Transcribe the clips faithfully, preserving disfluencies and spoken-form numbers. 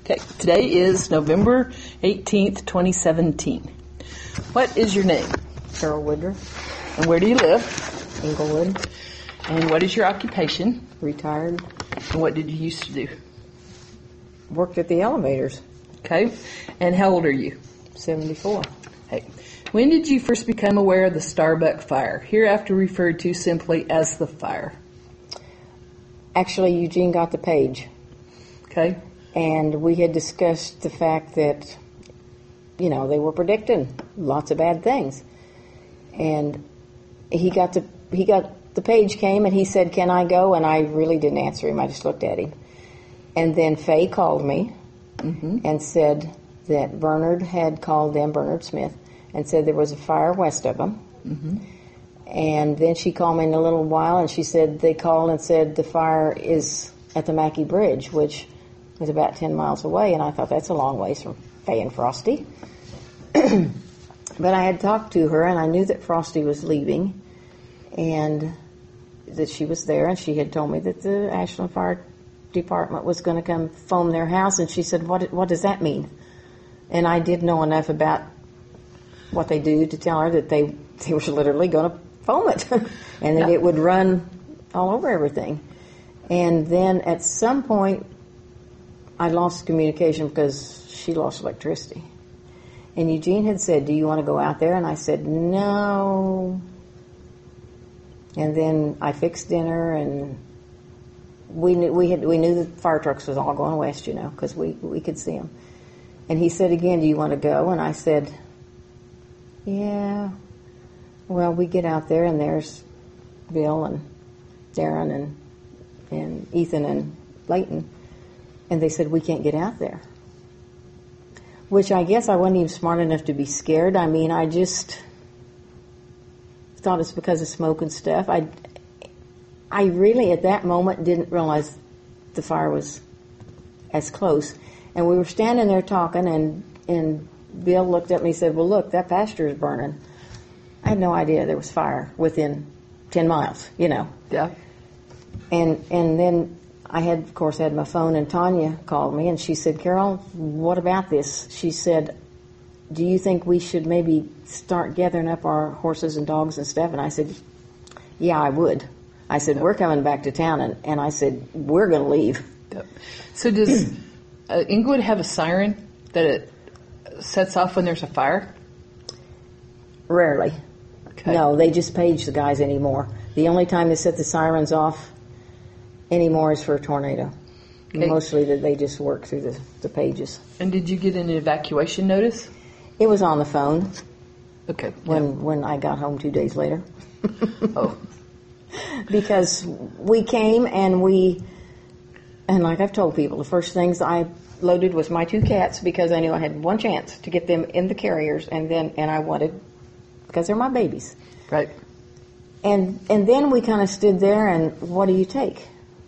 Okay, today is November eighteenth, twenty seventeen. What is your name? Carol Woodruff. And where do you live? Englewood. And what is your occupation? Retired. And what did you used to do? Worked at the elevators. Okay, and how old are you? seventy-four. Hey, when did you first become aware of the Starbuck fire, hereafter referred to simply as the fire? Actually, Eugene got the page. Okay. And we had discussed the fact that, you know, they were predicting lots of bad things. And he got the, he got, the page came and he said, "Can I go?" And I really didn't answer him. I just looked at him. And then Faye called me mm-hmm. and said that Bernard had called them, Bernard Smith, and said there was a fire west of them. Mm-hmm. And then she called me in a little while and she said they called and said the fire is at the Mackey Bridge, which was about ten miles away. And I thought, that's a long ways from Faye and Frosty. But I had talked to her and I knew that Frosty was leaving and that she was there, and she had told me that the Ashland Fire Department was going to come foam their house, and she said, what what does that mean? And I did know enough about what they do to tell her that they, they were literally going to foam it and that yeah. it would run all over everything. And then at some point I lost communication because she lost electricity. And Eugene had said, "Do you want to go out there?" And I said, "No." And then I fixed dinner, and we knew we had we knew the fire trucks was all going west, you know, because we we could see them. And he said again, "Do you want to go?" And I said, "Yeah." Well, we get out there, and there's Bill and Darren and and Ethan and Leighton, and they said, "We can't get out there." Which I guess I wasn't even smart enough to be scared. I mean, I just thought it's because of smoke and stuff. I, I really, at that moment, didn't realize the fire was as close. And we were standing there talking, and, and Bill looked at me and said, "Well, look, that pasture is burning." I had no idea there was fire within ten miles, you know. Yeah. And and then I had, of course, had my phone, and Tanya called me, and she said, "Carol, what about this?" She said, "Do you think we should maybe start gathering up our horses and dogs and stuff?" And I said, "Yeah, I would." I said, "We're coming back to town," and, and I said, "We're going to leave." Yep. So does uh, Englewood have a siren that it sets off when there's a fire? Rarely. Okay. No, they just page the guys anymore. The only time they set the sirens off anymore is for a tornado. Okay. Mostly that they just work through the, the pages. And did you get an evacuation notice? It was on the phone. Okay. When yeah. when I got home two days later. Oh. Because we came and we, and like I've told people, the first things I loaded was my two cats because I knew I had one chance to get them in the carriers, and then and I wanted, because they're my babies. Right. And and then we kind of stood there and, what do you take?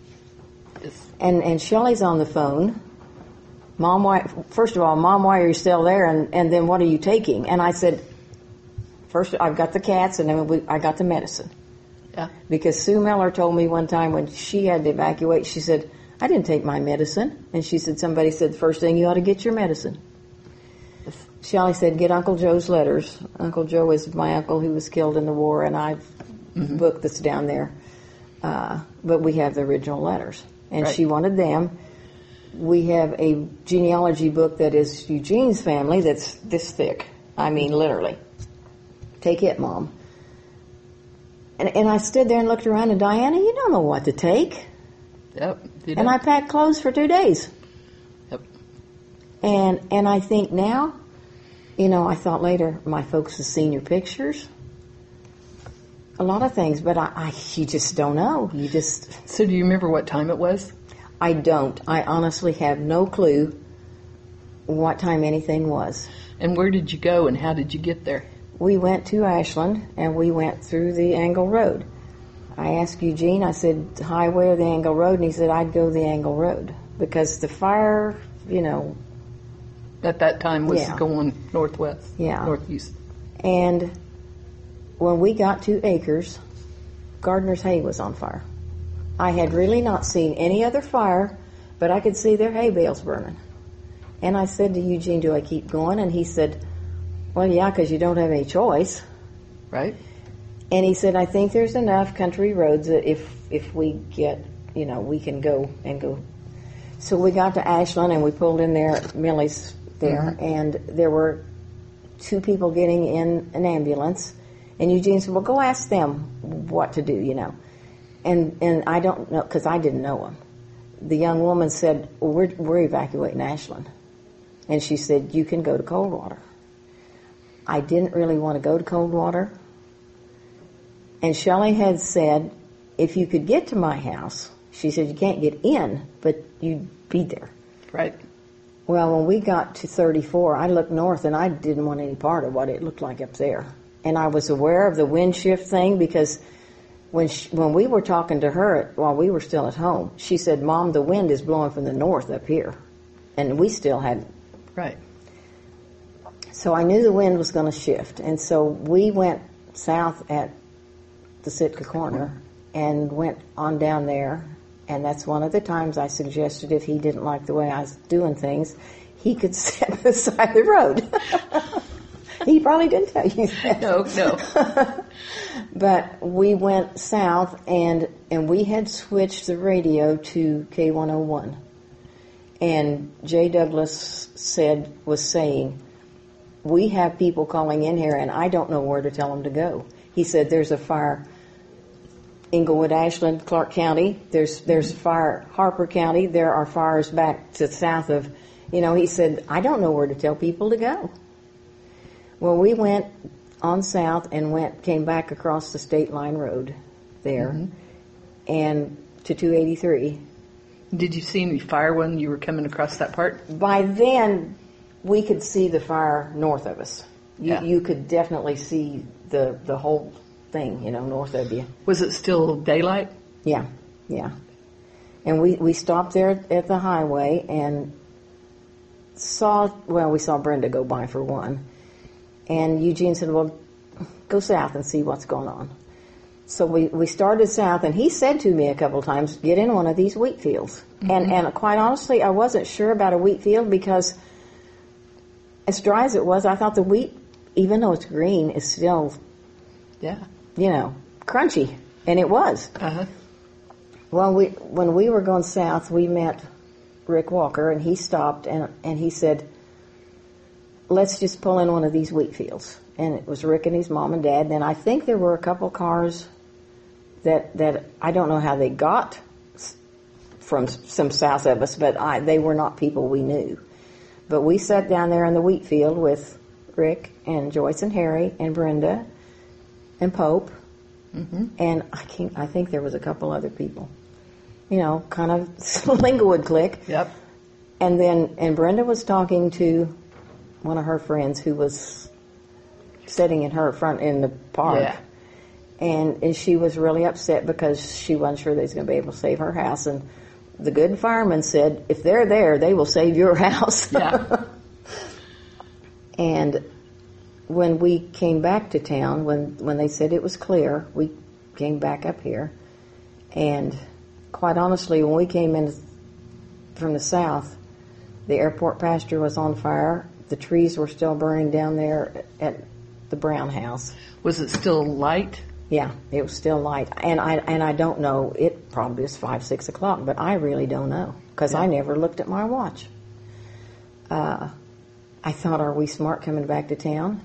And and Shelley's on the phone. "Mom, why, first of all, Mom, why are you still there? And, and then what are you taking?" And I said, first, I've got the cats, and then we, I got the medicine. Yeah. Because Sue Miller told me one time when she had to evacuate, she said, "I didn't take my medicine." And she said, somebody said, "First thing, you ought to get your medicine." Shelley said, "Get Uncle Joe's letters." Uncle Joe is my uncle who was killed in the war, and I've mm-hmm. booked this down there. Uh, but we have the original letters. And right. she wanted them. We have a genealogy book that is Eugene's family that's this thick. I mean, literally. "Take it, Mom." And, and I stood there and looked around, and Diana, you don't know what to take. Yep. And I packed clothes for two days. Yep. And and I think now, you know, I thought later, my folks have seen your pictures. A lot of things, but I, I you just don't know. You just... So do you remember what time it was? I don't. I honestly have no clue what time anything was. And where did you go, and how did you get there? We went to Ashland, and we went through the Angle Road. I asked Eugene, I said, "Highway or the Angle Road?" And he said, "I'd go the Angle Road." Because the fire, you know... At that time was yeah. going northwest, yeah. northeast. And when we got to Acres, Gardner's hay was on fire. I had really not seen any other fire, but I could see their hay bales burning. And I said to Eugene, do I keep going? And he said, well, yeah, because you don't have any choice. Right. And he said, I think there's enough country roads that if if we get, you know, we can go and go. So we got to Ashland and we pulled in there, Millie's there, mm-hmm. and there were two people getting in an ambulance. And Eugene said, well, go ask them what to do, you know. And and I don't know, because I didn't know them. The young woman said, well, we're, we're evacuating Ashland. And she said, you can go to Coldwater. I didn't really want to go to Coldwater. And Shelley had said, if you could get to my house, she said, you can't get in, but you'd be there. Right. Well, when we got to thirty-four, I looked north, and I didn't want any part of what it looked like up there. And I was aware of the wind shift thing because when she, when we were talking to her while we were still at home, she said, Mom, the wind is blowing from the north up here. And we still had... Right. So I knew the wind was going to shift. And so we went south at the Sitka Corner and went on down there. And that's one of the times I suggested if he didn't like the way I was doing things, he could sit beside the road. He probably didn't tell you that. No, no. But we went south, and and we had switched the radio to K one oh one. And Jay Douglas said, was saying, we have people calling in here, and I don't know where to tell them to go. He said, there's a fire Englewood, Ashland, Clark County. There's there's a fire Harper County. There are fires back to the south of, you know, he said, I don't know where to tell people to go. Well, we went on south and went came back across the state line road there, mm-hmm. and to two eighty-three. Did you see any fire when you were coming across that part? By then, we could see the fire north of us. You, yeah. you could definitely see the the whole thing, you know, north of you. Was it still daylight? Yeah, yeah. And we, we stopped there at the highway and saw, well, we saw Brenda go by for one. And Eugene said, well, go south and see what's going on. So we, we started south, and he said to me a couple of times, get in one of these wheat fields. Mm-hmm. And, and quite honestly, I wasn't sure about a wheat field because as dry as it was, I thought the wheat, even though it's green, is still, yeah, you know, crunchy. And it was. Uh-huh. Well, we when we were going south, we met Rick Walker, and he stopped, and and he said, let's just pull in one of these wheat fields. And it was Rick and his mom and dad. And I think there were a couple cars that that I don't know how they got from some south of us, but I, they were not people we knew. But we sat down there in the wheat field with Rick and Joyce and Harry and Brenda and Pope, mm-hmm. and I can't, I think there was a couple other people. You know, kind of Linglewood clique. Yep. And then and Brenda was talking to one of her friends who was sitting in her front in the park. Yeah. And, and she was really upset because she wasn't sure they was going to be able to save her house. And the good fireman said, if they're there, they will save your house. Yeah. And when we came back to town, when, when they said it was clear, we came back up here. And quite honestly, when we came in from the south, the airport pasture was on fire. The trees were still burning down there at the Brown house. Was it still light? Yeah, it was still light. And I and I don't know, it probably was five, six o'clock, but I really don't know because yeah. I never looked at my watch. Uh, I thought, are we smart coming back to town?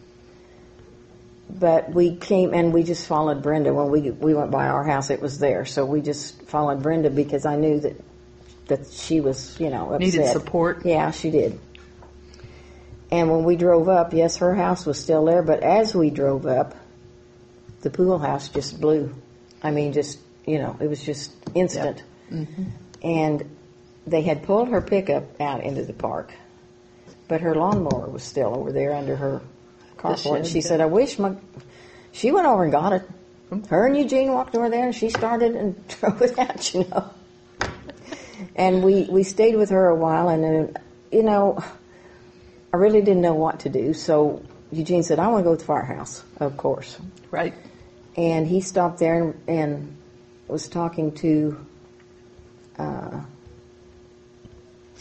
But we came and we just followed Brenda. When we we went by our house, it was there. So we just followed Brenda because I knew that that she was, you know, upset. Needed support. Yeah, she did. And when we drove up, yes, her house was still there, but as we drove up, the pool house just blew. I mean, just, you know, it was just instant. Yep. Mm-hmm. And they had pulled her pickup out into the park, but her lawnmower was still over there under her carport. And she said, I wish my... She went over and got it. Her and Eugene walked over there, and she started and drove it out, you know. And we, we stayed with her a while, and then, you know... I really didn't know what to do, so Eugene said, I want to go to the firehouse, of course. Right. And he stopped there and, and was talking to uh,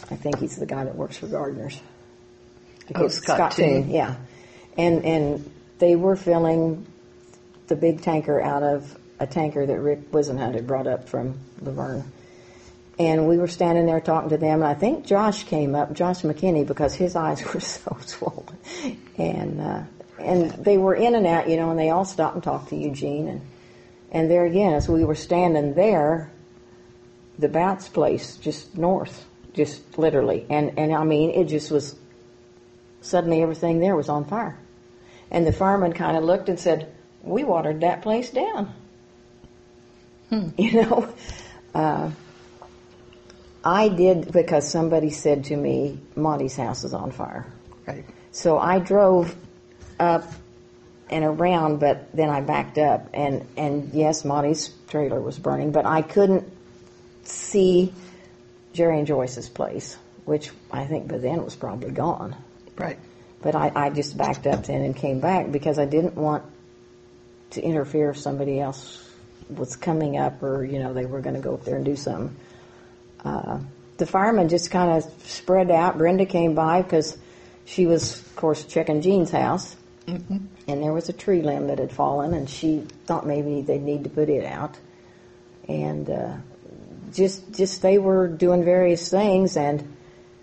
I think he's the guy that works for Gardner's. Oh, Scott Toon. Yeah. And and they were filling the big tanker out of a tanker that Rick Wisenhunt had brought up from Laverne. And we were standing there talking to them, and I think Josh came up, Josh McKinney, because his eyes were so swollen. And uh, and they were in and out, you know, and they all stopped and talked to Eugene. And, and there again, as we were standing there, the Bouts place, just north, just literally. And, and I mean, it just was, suddenly everything there was on fire. And the fireman kind of looked and said, we watered that place down. Hmm. You know? Uh, I did because somebody said to me, Monty's house is on fire. Right. So I drove up and around, but then I backed up. And, and yes, Monty's trailer was burning, but I couldn't see Jerry and Joyce's place, which I think by then was probably gone. Right. But I, I just backed up then and came back because I didn't want to interfere if somebody else was coming up or, you know, they were going to go up there and do something. Uh, the firemen just kind of spread out. Brenda came by because she was, of course, checking Jean's house. Mm-hmm. And there was a tree limb that had fallen, and she thought maybe they'd need to put it out. And uh, just just they were doing various things, and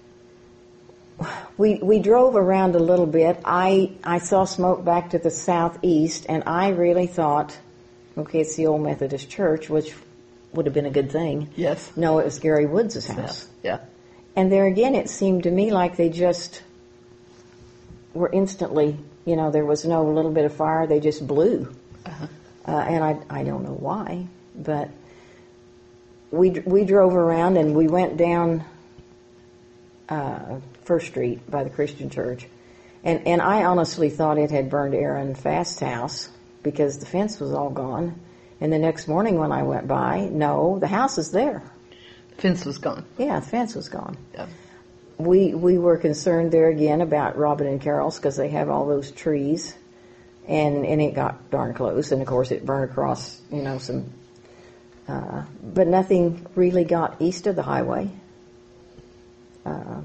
we we drove around a little bit. I, I saw smoke back to the southeast, and I really thought, okay, it's the old Methodist church, which would have been a good thing. Yes. No, it was Gary Woods' house. Yeah. yeah. And there again, it seemed to me like they just were instantly, you know, there was no little bit of fire. They just blew. Uh-huh. Uh, and I, I don't know why, but we we drove around and we went down uh, First Street by the Christian church. And, and I honestly thought it had burned Aaron Fast's house because the fence was all gone. And the next morning when I went by, no, the house is there. The fence was gone. Yeah, the fence was gone. Yeah. We we were concerned there again about Robin and Carol's because they have all those trees, and and it got darn close. And of course, it burned across, you know, some. Uh, but nothing really got east of the highway. Uh,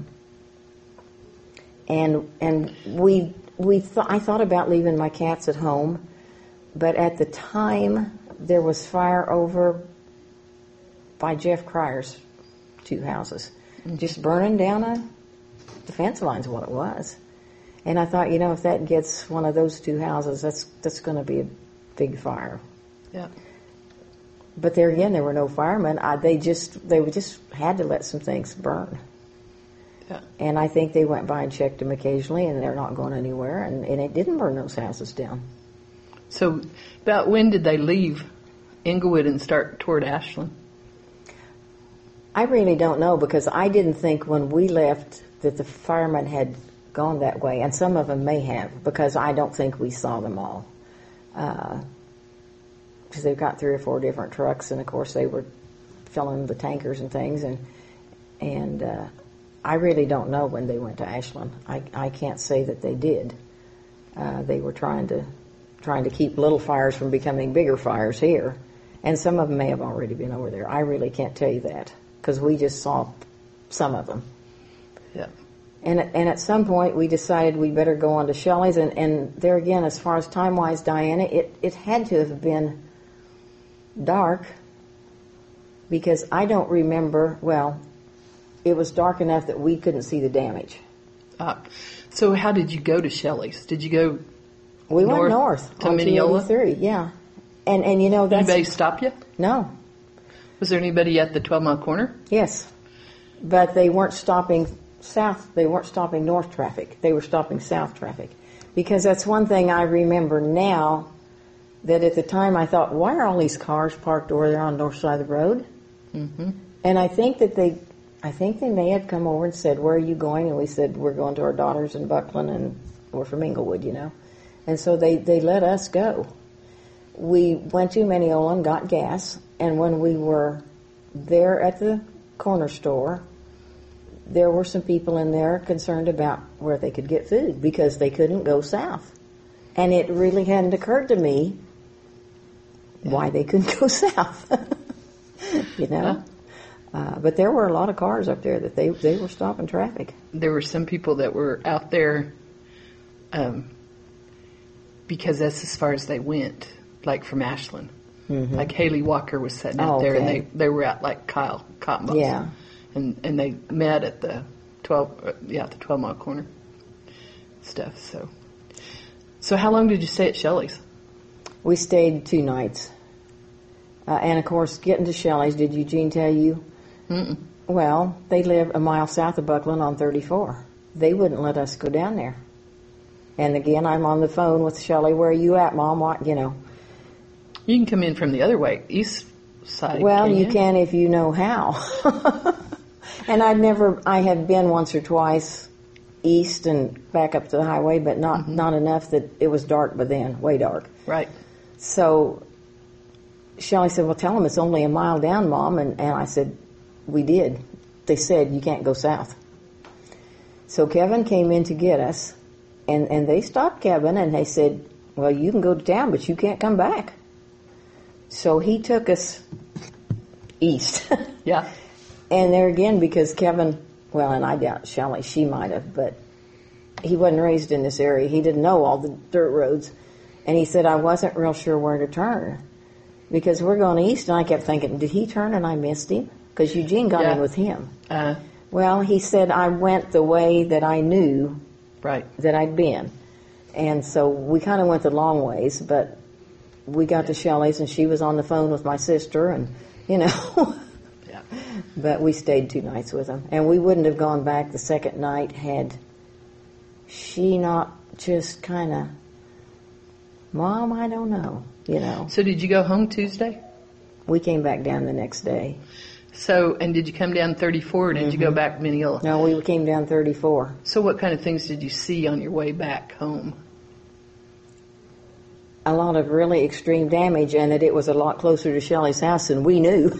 and and we we th- I thought about leaving my cats at home, but at the time there was fire over by Jeff Cryer's two houses, mm-hmm. just burning down a defense line's what it was. And I thought, you know, if that gets one of those two houses, that's that's going to be a big fire. Yeah. But there again, there were no firemen. I, they just they just had to let some things burn. Yeah. And I think they went by and checked them occasionally, and they're not going anywhere. And, and it didn't burn those houses down. So, about when did they leave Englewood and start toward Ashland? I really don't know because I didn't think when we left that the firemen had gone that way, and some of them may have because I don't think we saw them all. Because uh, they've got three or four different trucks, and of course they were filling the tankers and things, and and uh, I really don't know when they went to Ashland. I I can't say that they did. Uh, they were trying to. trying to keep little fires from becoming bigger fires here. And some of them may have already been over there. I really can't tell you that because we just saw some of them. Yeah. And, and at some point we decided we better go on to Shelley's. And, and there again, as far as time-wise, Diana, it, it had to have been dark because I don't remember, well, it was dark enough that we couldn't see the damage. Uh, so how did you go to Shelley's? Did you go... We north went north to on Mineola? two eighty-three, yeah. And and you know that's... Anybody stop you? No. Was there anybody at the twelve mile corner? Yes. But they weren't stopping south, they weren't stopping north traffic. They were stopping south traffic. Because that's one thing I remember now that at the time I thought, why are all these cars parked over there on the north side of the road? Mm-hmm. And I think that they, I think they may have come over and said, where are you going? And we said, we're going to our daughters in Buckland and we're from Englewood, you know. And so they, they let us go. We went to Mineola and got gas, and when we were there at the corner store, there were some people in there concerned about where they could get food because they couldn't go south. And it really hadn't occurred to me why they couldn't go south, you know. Huh? Uh, but there were a lot of cars up there that they, they were stopping traffic. There were some people that were out there um, because that's as far as they went, like from Ashland. Mm-hmm. Like Haley Walker was sitting out oh, there, okay. and they, they were out like Kyle Cottonboss. Yeah. And and they met at the twelve uh, yeah the twelve mile corner stuff. So so how long did you stay at Shelley's? We stayed two nights, uh, and of course, getting to Shelley's. Did Eugene tell you? Mm-mm. Well, they live a mile south of Buckland on thirty-four. They wouldn't let us go down there. And again, I'm on the phone with Shelley. Where are you at, Mom? What you know? You can come in from the other way, east side. Well, can you you can if you know how. And I'd never, I had been once or twice east and back up to the highway, but not, mm-hmm. not enough that it was dark by then, way dark. Right. So Shelley said, well, tell them it's only a mile down, Mom. And, and I said, we did. They said, you can't go south. So Kevin came in to get us, and, and they stopped Kevin, and they said, well, you can go to town, but you can't come back. So he took us east. Yeah. And there again, because Kevin, well, and I doubt Shelley, she might have, but he wasn't raised in this area. He didn't know all the dirt roads. And he said, I wasn't real sure where to turn. Because we're going east, and I kept thinking, did he turn and I missed him? Because Eugene got yeah. in with him. Uh, well, he said, I went the way that I knew right. that I'd been. And so we kind of went the long ways, but we got yeah. to Shelley's, and she was on the phone with my sister, and, you know... But we stayed two nights with them. And we wouldn't have gone back the second night had she not just kind of, Mom, I don't know, you know. So did you go home Tuesday? We came back down the next day. So, and did you come down thirty-four, or did mm-hmm. you go back Mineola? No, we came down thirty-four. So what kind of things did you see on your way back home? A lot of really extreme damage, and that it was a lot closer to Shelley's house than we knew.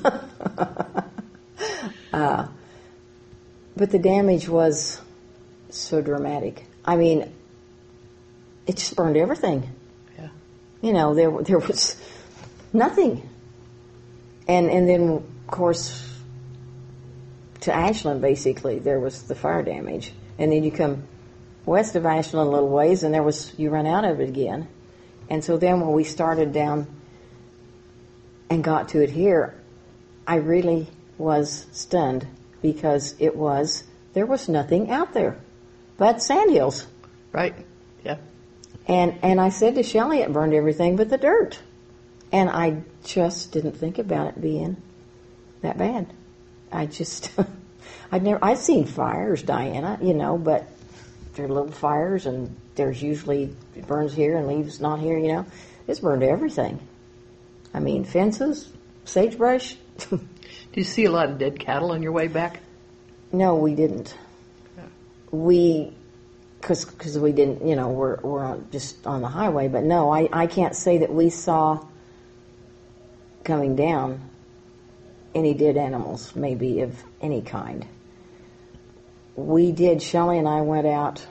Uh, but the damage was so dramatic. I mean, it just burned everything. Yeah. You know, there there was nothing. And and then, of course, to Ashland, basically, there was the fire damage. And then you come west of Ashland a little ways, and there was you run out of it again. And so then when we started down and got to it here, I really... was stunned because it was, there was nothing out there but sandhills. Right, yeah. And and I said to Shelley, it burned everything but the dirt. And I just didn't think about it being that bad. I just, I'd never, I'd seen fires, Diana, you know, but they're little fires, and there's usually, it burns here and leaves not here, you know. It's burned everything. I mean, fences, sagebrush. Do you see a lot of dead cattle on your way back? No, we didn't. Yeah. We, because we didn't, you know, we're we're on, just on the highway. But no, I, I can't say that we saw coming down any dead animals, maybe of any kind. We did, Shelley and I went out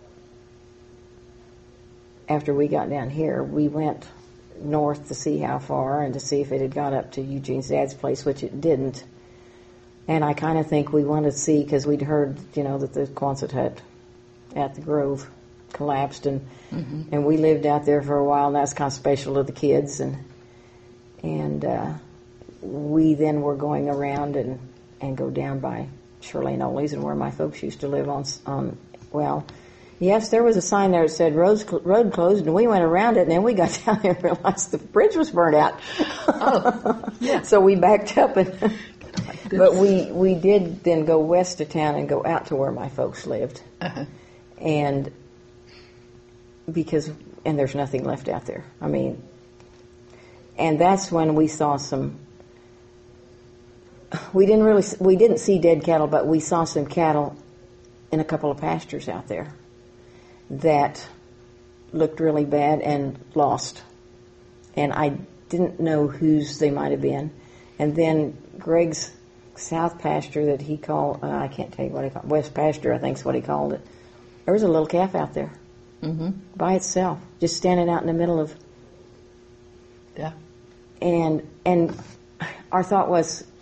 after we got down here. We went north to see how far and to see if it had got up to Eugene's dad's place, which it didn't. And I kind of think we wanted to see, because we'd heard, you know, that the Quonset hut at the Grove collapsed, and mm-hmm. and we lived out there for a while, and that's kind of special to the kids. And and uh, we then were going around and, and go down by Shirley and Ole's, and where my folks used to live on, on well, yes, there was a sign there that said road, road closed, and we went around it, and then we got down there and realized the bridge was burned out. Oh, yeah. So we backed up, and but we, we did then go west of town and go out to where my folks lived. Uh-huh. And because, and there's nothing left out there. I mean, and that's when we saw some, we didn't really, we didn't see dead cattle, but we saw some cattle in a couple of pastures out there that looked really bad and lost. And I didn't know whose they might have been. And then Greg's south pasture that he called, uh, I can't tell you what he called, west pasture I think is what he called it. There was a little calf out there mm-hmm. by itself, just standing out in the middle of. Yeah. And and our thought was,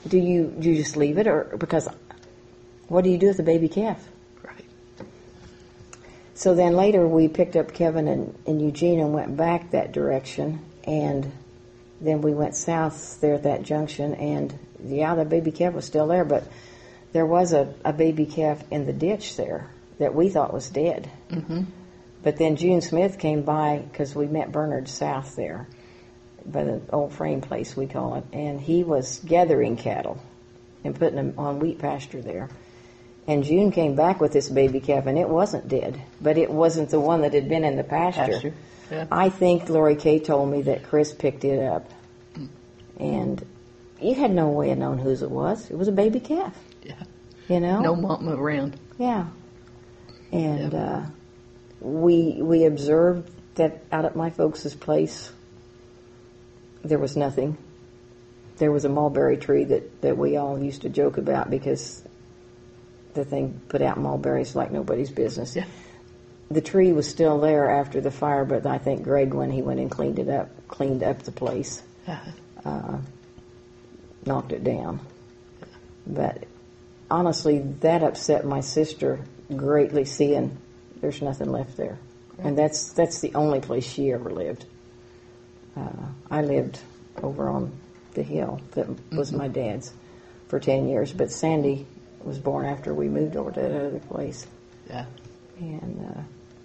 do you do you just leave it, or because what do you do with the baby calf? Right. So then later we picked up Kevin and, and Eugene and went back that direction, and then we went south there at that junction, and yeah, the baby calf was still there, but there was a, a baby calf in the ditch there that we thought was dead. Mm-hmm. But then June Smith came by, because we met Bernard south there, by the old frame place we call it, and he was gathering cattle and putting them on wheat pasture there. And June came back with this baby calf, and it wasn't dead, but it wasn't the one that had been in the pasture. pasture. Yeah. I think Lori Kay told me that Chris picked it up, mm. and you had no way of knowing whose it was. It was a baby calf. Yeah. You know? No mama around. Yeah. And yep. uh, we we observed that out at my folks' place, there was nothing. There was a mulberry tree that, that we all used to joke about because the thing put out mulberries like nobody's business. Yeah. The tree was still there after the fire, but I think Greg, when he went and cleaned it up, cleaned up the place, uh-huh. uh, knocked it down. But honestly, that upset my sister greatly, seeing there's nothing left there. Right. And that's that's the only place she ever lived. Uh, I lived over on the hill that was mm-hmm. my dad's for ten years, but Sandy was born after we moved over to that other place. Yeah. And uh,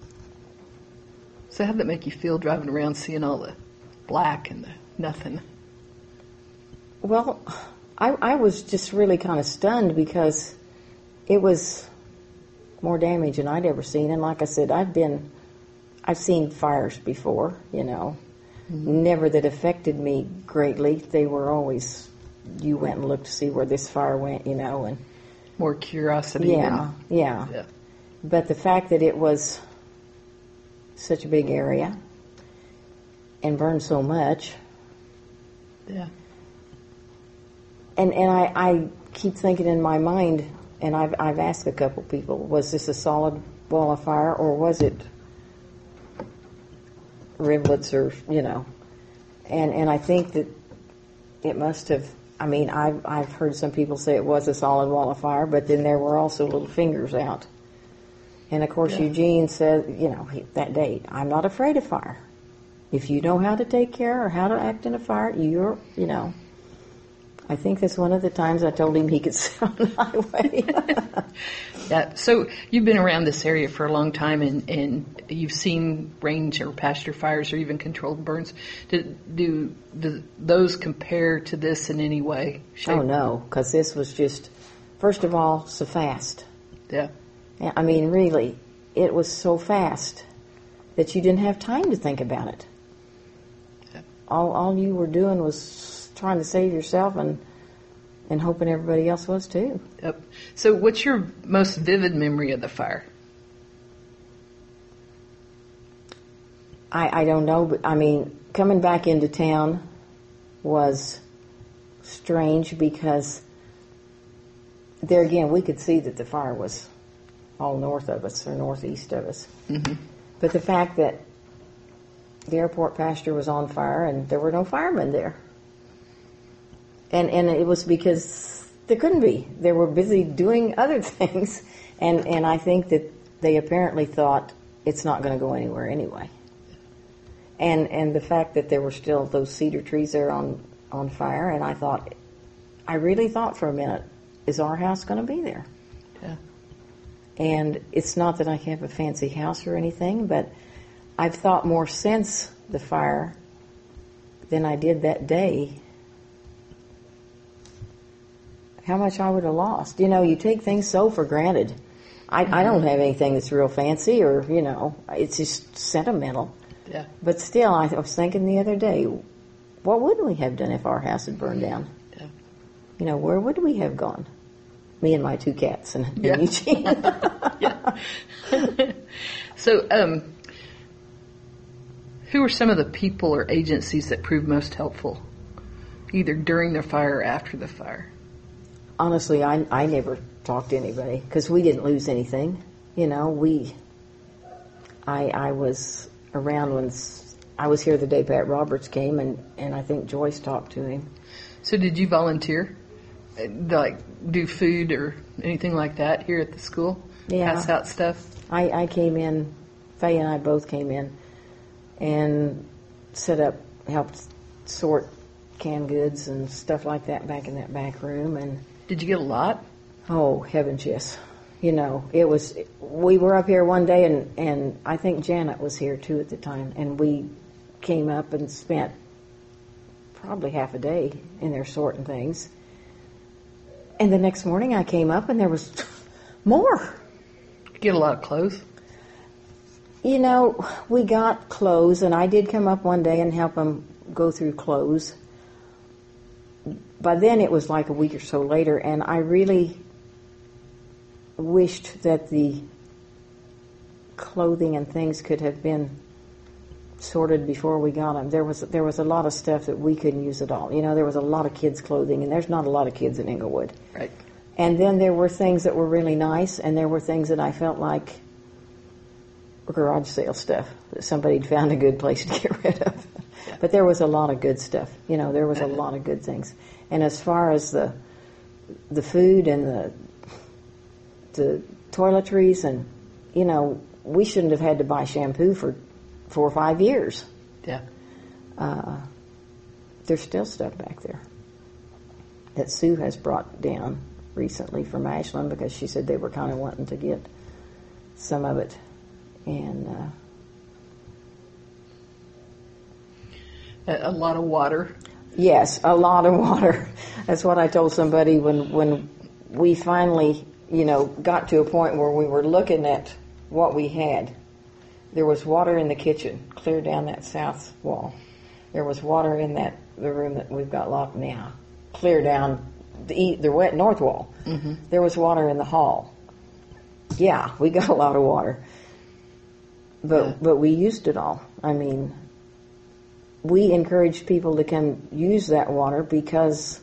so how'd that make you feel driving around seeing all the black and the nothing? Well, I, I was just really kind of stunned because it was more damage than I'd ever seen. And like I said, I've been, I've seen fires before, you know, mm-hmm. never that affected me greatly. They were always, you went and looked to see where this fire went, you know, and more curiosity. Yeah, than, yeah. yeah. But the fact that it was such a big area and burned so much. Yeah. And and I, I keep thinking in my mind, and I've I've asked a couple people, was this a solid wall of fire or was it rivulets or, you know? And and I think that it must have, I mean, I've, I've heard some people say it was a solid wall of fire, but then there were also little fingers out. And of course, yeah. Eugene said, you know, he, that day, I'm not afraid of fire. If you know how to take care or how to act in a fire, you're, you know. I think that's one of the times I told him he could sit on the highway. Yeah. So you've been around this area for a long time, and, and you've seen range or pasture fires or even controlled burns. Do, do, do those compare to this in any way? Shape? Oh, no, because this was just, first of all, so fast. Yeah. Yeah. I mean, really, it was so fast that you didn't have time to think about it. Yeah. All, all you were doing was trying to save yourself and and hoping everybody else was too. Yep. So what's your most vivid memory of the fire? I, I don't know, but I mean, coming back into town was strange because there again, we could see that the fire was all north of us or northeast of us. Mm-hmm. But the fact that the airport pasture was on fire and there were no firemen there. And and it was because there couldn't be. They were busy doing other things. And, and I think that they apparently thought it's not going to go anywhere anyway. And and the fact that there were still those cedar trees there on, on fire, and I thought, I really thought for a minute, is our house going to be there? Yeah. And it's not that I have a fancy house or anything, but I've thought more since the fire than I did that day. How much I would have lost. You know, you take things so for granted. I, mm-hmm. I don't have anything that's real fancy or, you know, it's just sentimental. Yeah. But still, I was thinking the other day, what would we have done if our house had burned down? Yeah. You know, where would we have gone? Me and my two cats and, and yeah. Eugene. Yeah. So, um, who are some of the people or agencies that proved most helpful, either during the fire or after the fire? Honestly, I I never talked to anybody because we didn't lose anything. You know, we. I I was around when I was here the day Pat Roberts came, and, and I think Joyce talked to him. So did you volunteer? like do food or anything like that here at the school? Yeah. Pass out stuff? I, I came in, Faye and I both came in and set up, helped sort canned goods and stuff like that back in that back room. And did you get a lot? oh, heavens, yes. You know, it was, we were up here one day, and, and I think Janet was here too at the time, and we came up and spent probably half a day in there sorting things. And the next morning I came up and there was more. Get a lot of clothes? You know, we got clothes, and I did come up one day and help them go through clothes. By then it was like a week or so later, and I really wished that the clothing and things could have been sorted before we got them. There was there was a lot of stuff that we couldn't use at all. You know, there was a lot of kids' clothing, and there's not a lot of kids in Englewood. Right. And then there were things that were really nice, and there were things that I felt like were garage sale stuff that somebody'd found a good place to get rid of. Yeah. But there was a lot of good stuff. You know, there was a lot of good things. And as far as the the food and the the toiletries, and, you know, we shouldn't have had to buy shampoo for four or five years. Yeah. Uh, there's still stuff back there that Sue has brought down recently from Ashland, because she said they were kind of wanting to get some of it. And uh, a, a lot of water. Yes, a lot of water. That's what I told somebody when when we finally, you know, got to a point where we were looking at what we had. There was water in the kitchen, clear down that south wall. There was water in that the room that we've got locked now, clear down the the wet north wall. Mm-hmm. There was water in the hall. Yeah, we got a lot of water, but yeah. but we used it all. I mean, we encouraged people to come use that water because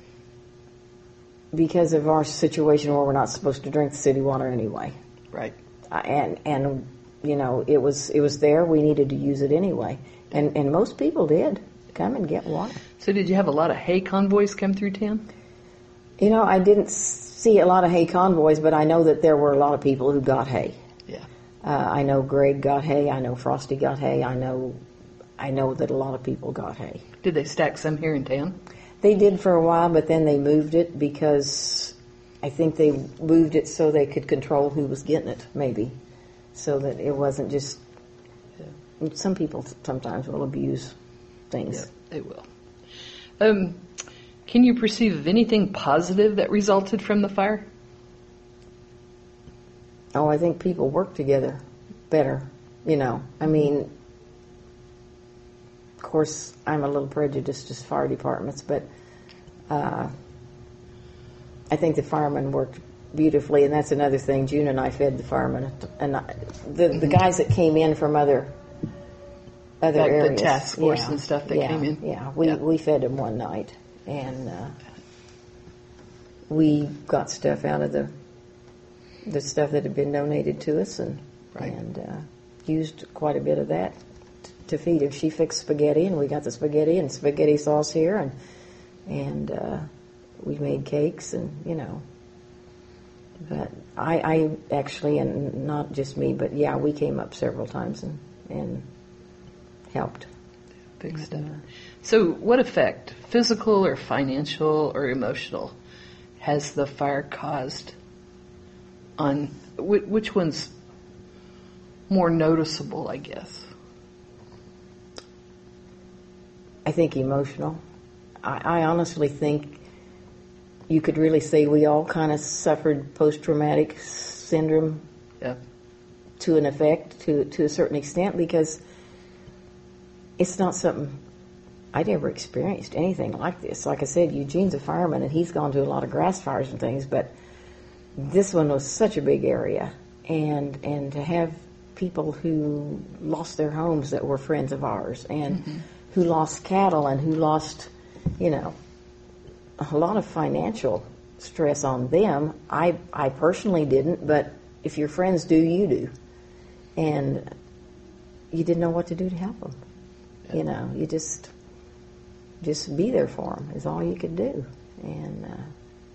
because of our situation where we're not supposed to drink the city water anyway. Right. Uh, and and you know, it was it was there. We needed to use it anyway, and and most people did come and get water. So did you have a lot of hay convoys come through town? You know, I didn't see a lot of hay convoys, but I know that there were a lot of people who got hay. Yeah. Uh, I know Greg got hay. I know Frosty got hay. I know, I know that a lot of people got hay. Did they stack some here in town? They did for a while, but then they moved it because I think they moved it so they could control who was getting it, maybe, so that it wasn't just. Yeah. Some people sometimes will abuse things. Yeah, they will. Um, can you perceive of anything positive that resulted from the fire? Oh, I think people work together better. You know, I mean, of course, I'm a little prejudiced as fire departments, but uh, I think the firemen worked beautifully, and that's another thing. June and I fed the firemen, and I, the the guys that came in from other other like areas, the task force yeah, and stuff that yeah, came in. Yeah, we yeah. we fed them one night, and uh, we got stuff out of the the stuff that had been donated to us, and right. and uh, used quite a bit of that t- to feed him. She fixed spaghetti, and we got the spaghetti and spaghetti sauce here, and and uh, we made cakes, and you know. But I, I actually, and not just me, but yeah, we came up several times and and helped. Big stuff. So, what effect, physical or financial or emotional, has the fire caused on, which one's more noticeable, I guess? I think emotional. I, I honestly think you could really say we all kind of suffered post-traumatic syndrome yeah. to an effect, to, to a certain extent, because it's not something, I'd ever experienced anything like this. Like I said, Eugene's a fireman, and he's gone to a lot of grass fires and things, but this one was such a big area, and and to have people who lost their homes that were friends of ours, and mm-hmm. who lost cattle, and who lost, you know, a lot of financial stress on them. I I personally didn't, but if your friends do, you do, and you didn't know what to do to help them. Yeah. You know, you just just be there for them is all you could do, and. Uh,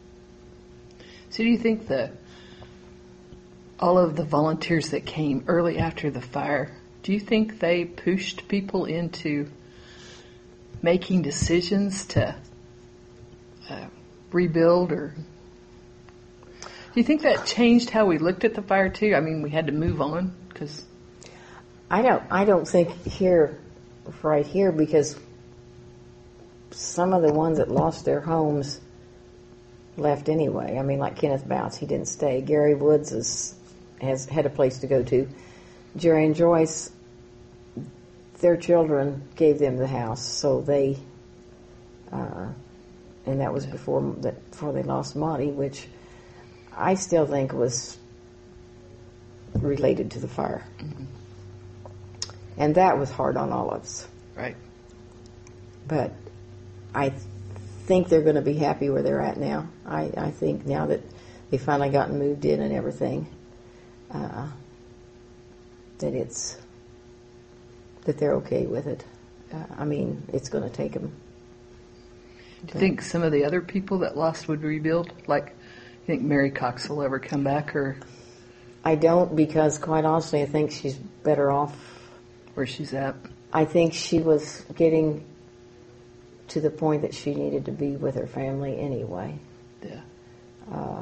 So do you think the all of the volunteers that came early after the fire, do you think they pushed people into making decisions to uh, rebuild, or do you think that changed how we looked at the fire too? I mean, we had to move on because I don't. I don't think here, right here, because some of the ones that lost their homes left anyway. I mean, like Kenneth Bounce, he didn't stay. Gary Woods is, has had a place to go to. Jerry and Joyce, their children gave them the house, so they, uh, and that was before that before they lost Monty, which I still think was related to the fire, mm-hmm. and that was hard on all of us. Right. But I think they're going to be happy where they're at now. I, I think now that they've finally gotten moved in and everything, uh, that it's that they're okay with it. Uh, I mean, it's going to take them. Do you think some of the other people that lost would rebuild? Like, you think Mary Cox will ever come back, or? I don't, because quite honestly, I think she's better off where she's at. I think she was getting to the point that she needed to be with her family anyway. Yeah. Uh,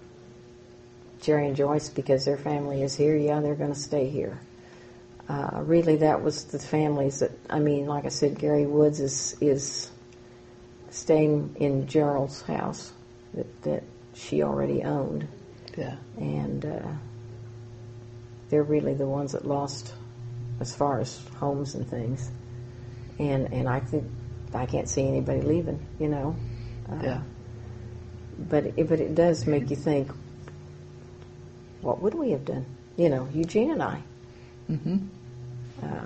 Jerry and Joyce, because their family is here, yeah, they're going to stay here. Uh, really, that was the families that, I mean, like I said, Gary Woods is is staying in Gerald's house that, that she already owned. Yeah. And uh, they're really the ones that lost as far as homes and things. And and I think I can't see anybody leaving, you know. Uh, yeah. But it, but it does make you think, what would we have done? You know, Eugene and I. Mm-hmm. Uh,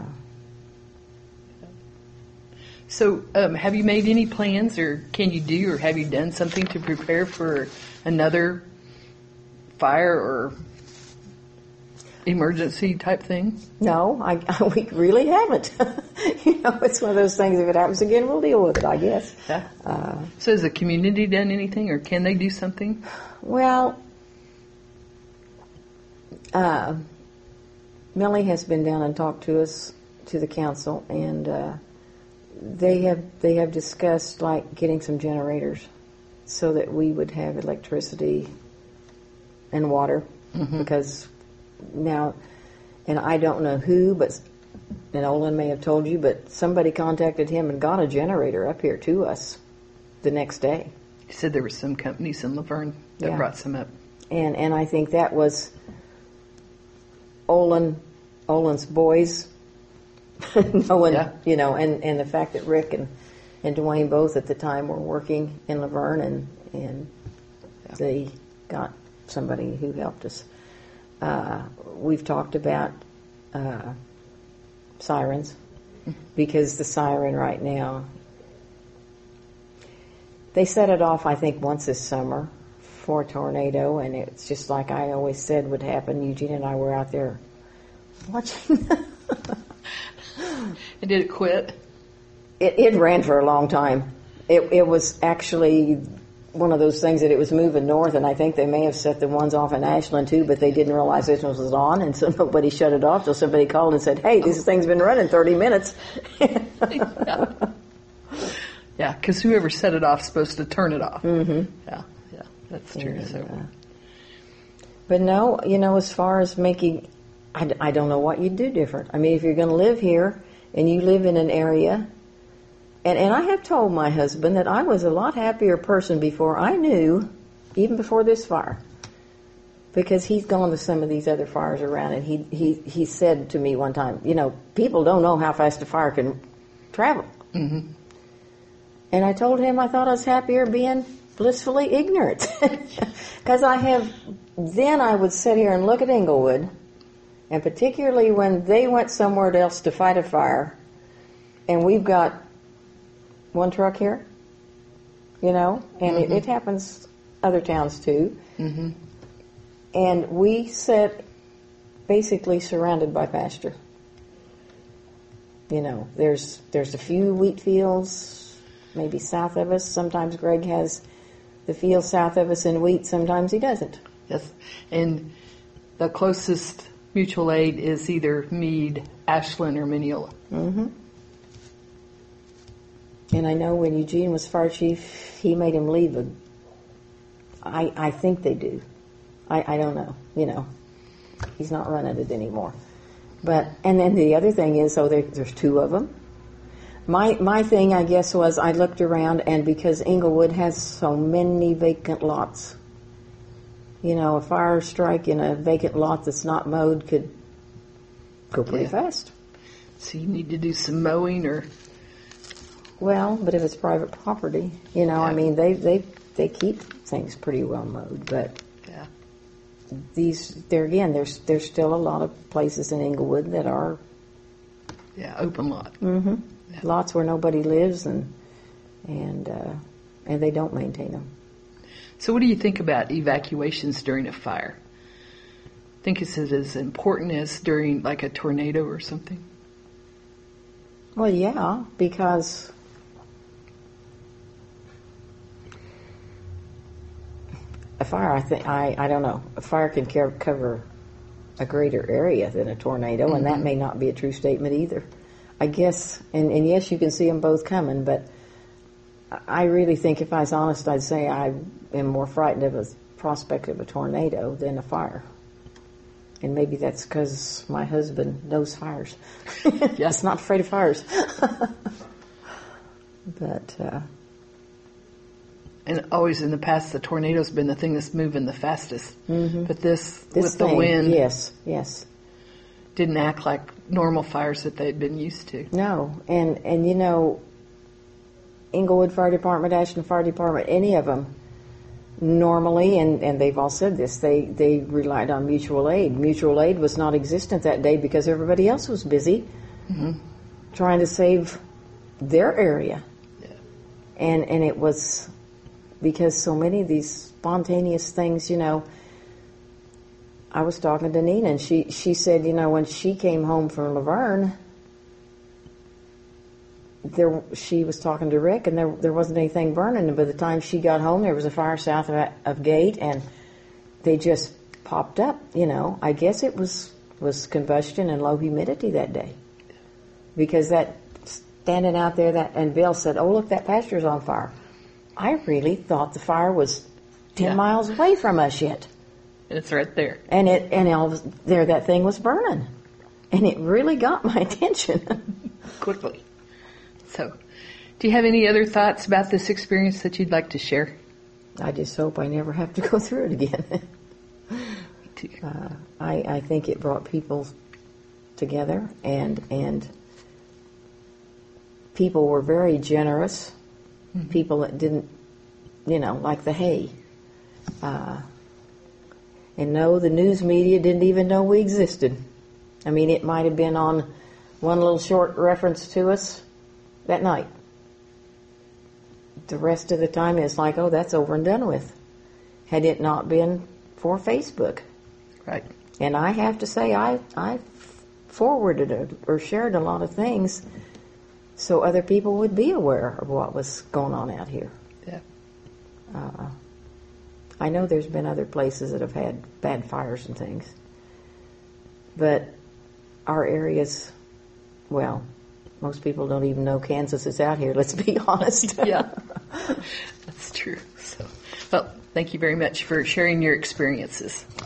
so um, have you made any plans, or can you do, or have you done something to prepare for another fire or emergency type thing? No, I, we really haven't. You know, it's one of those things, if it happens again, we'll deal with it, I guess. Yeah. Uh, so has the community done anything, or can they do something? Well, uh, Millie has been down and talked to us, to the council, and uh, they have they have discussed like getting some generators so that we would have electricity and water, mm-hmm. because now, and I don't know who, but and Olin may have told you, but somebody contacted him and got a generator up here to us the next day. He said there were some companies in Laverne that yeah. brought some up. And and I think that was Olin, Olin's boys, knowing, yeah. you know, and, and the fact that Rick and, and Dwayne both at the time were working in Laverne, and, and yeah. they got somebody who helped us. Uh, we've talked about uh, sirens, because the siren right now, they set it off, I think, once this summer for a tornado, and it's just like I always said would happen. Eugene and I were out there watching. And did it quit? It, it ran for a long time. It, it was actually one of those things that it was moving north, and I think they may have set the ones off in Ashland too, but they didn't realize this one was on, and so nobody shut it off till somebody called and said, hey, this thing's been running thirty minutes. Yeah, because whoever set it off is supposed to turn it off. Mm-hmm. Yeah, yeah, that's true. And, so. uh, but no, you know, as far as making, I, I don't know what you'd do different. I mean, if you're going to live here and you live in an area, and, and I have told my husband that I was a lot happier person before I knew, even before this fire, because he's gone to some of these other fires around, and he, he, he said to me one time, you know, people don't know how fast a fire can travel. Mm-hmm. And I told him I thought I was happier being blissfully ignorant. Because I have, then I would sit here and look at Englewood, and particularly when they went somewhere else to fight a fire, and we've got one truck here, you know, and mm-hmm. it, it happens other towns too. Mm-hmm. And we sit basically surrounded by pasture. You know, there's there's a few wheat fields maybe south of us. Sometimes Greg has the field south of us in wheat, sometimes he doesn't. Yes. And the closest mutual aid is either Meade, Ashland, or Mineola. Mm-hmm. And I know when Eugene was fire chief, he made him leave a, I, I think they do. I, I don't know, you know. He's not running it anymore. But, and then the other thing is, oh, there, there's two of them. My, my thing, I guess, was I looked around, and because Englewood has so many vacant lots, you know, a fire strike in a vacant lot that's not mowed could go pretty Yeah. fast. So you need to do some mowing or... Well, but if it's private property, you know, I Yeah. mean, they, they, they keep things pretty well mowed, but Yeah. these, there again, there's, there's still a lot of places in Englewood that are Yeah, open lot. mm-hmm, Yeah. lots where nobody lives, and, and, uh, and they don't maintain them. So what do you think about evacuations during a fire? Think it's as important as during like a tornado or something? Well, yeah, because a fire, I think, I, I don't know, a fire can care, cover a greater area than a tornado, and that may not be a true statement either. I guess, and, and yes, you can see them both coming, but I really think if I was honest, I'd say I am more frightened of a prospect of a tornado than a fire. And maybe that's because my husband knows fires. Yes, not afraid of fires. But, uh, And always in the past, the tornado's been the thing that's moving the fastest. Mm-hmm. But this, this with the thing, wind, yes, yes. didn't act like normal fires that they'd been used to. No, and, and you know, Englewood Fire Department, Ashland Fire Department, any of them, normally, and, and they've all said this, they, they relied on mutual aid. Mutual aid was not existent that day because everybody else was busy Mm-hmm. trying to save their area. Yeah. And, and it was because so many of these spontaneous things, you know, I was talking to Nina, and she, she said, you know, when she came home from Laverne, there she was talking to Rick, and there there wasn't anything burning. And by the time she got home, there was a fire south of, of Gate, and they just popped up. You know, I guess it was was combustion and low humidity that day, because that standing out there, that and Bill said, "Oh, look, that pasture's on fire." I really thought the fire was ten Yeah. miles away from us yet, It's right there. and it and all of, there that thing was burning, and it really got my attention. Quickly. So, do you have any other thoughts about this experience that you'd like to share? I just hope I never have to go through it again. Me too. uh, I, I think it brought people together, and and people were very generous. Mm-hmm. People that didn't, you know, like the hay. Uh, and no, the news media didn't even know we existed. I mean, it might have been on one little short reference to us that night. The rest of the time it's like, oh, that's over and done with. Had it not been for Facebook. Right. And I have to say, I, I forwarded it or shared a lot of things so other people would be aware of what was going on out here. Yeah. Uh, I know there's been other places that have had bad fires and things. But our areas, well, most people don't even know Kansas is out here, let's be honest. Yeah. That's true. So, well, thank you very much for sharing your experiences.